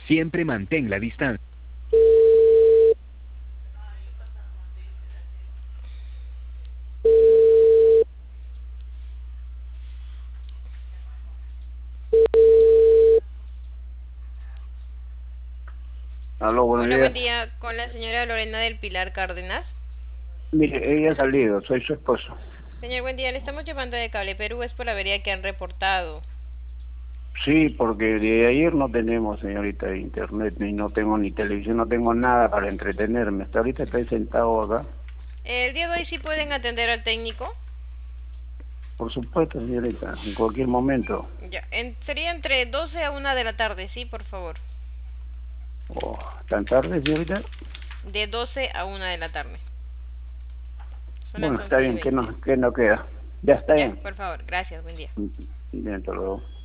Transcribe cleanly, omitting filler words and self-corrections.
Siempre mantén la distancia. Aló, buenos Hola, buen días. día. Con la señora Lorena del Pilar Cárdenas. Mire, ella ha salido, soy su esposo. Señor, buen día. Le estamos llamando de Cable Perú. Es por la avería que han reportado. Sí, porque de ayer no tenemos, señorita, internet, ni no tengo ni televisión, no tengo nada para entretenerme. Hasta ahorita estoy sentado acá. El día de hoy sí pueden atender al técnico. Por supuesto, señorita, en cualquier momento. Ya, sería entre 12 a 1 de la tarde, sí, por favor. Oh, ¿tan tarde, señorita? De 12 a 1 de la tarde. Son las Bueno, está 11 y bien, 20. qué no queda? Ya está Ya, bien. por favor. Gracias, buen día. Bien, hasta luego.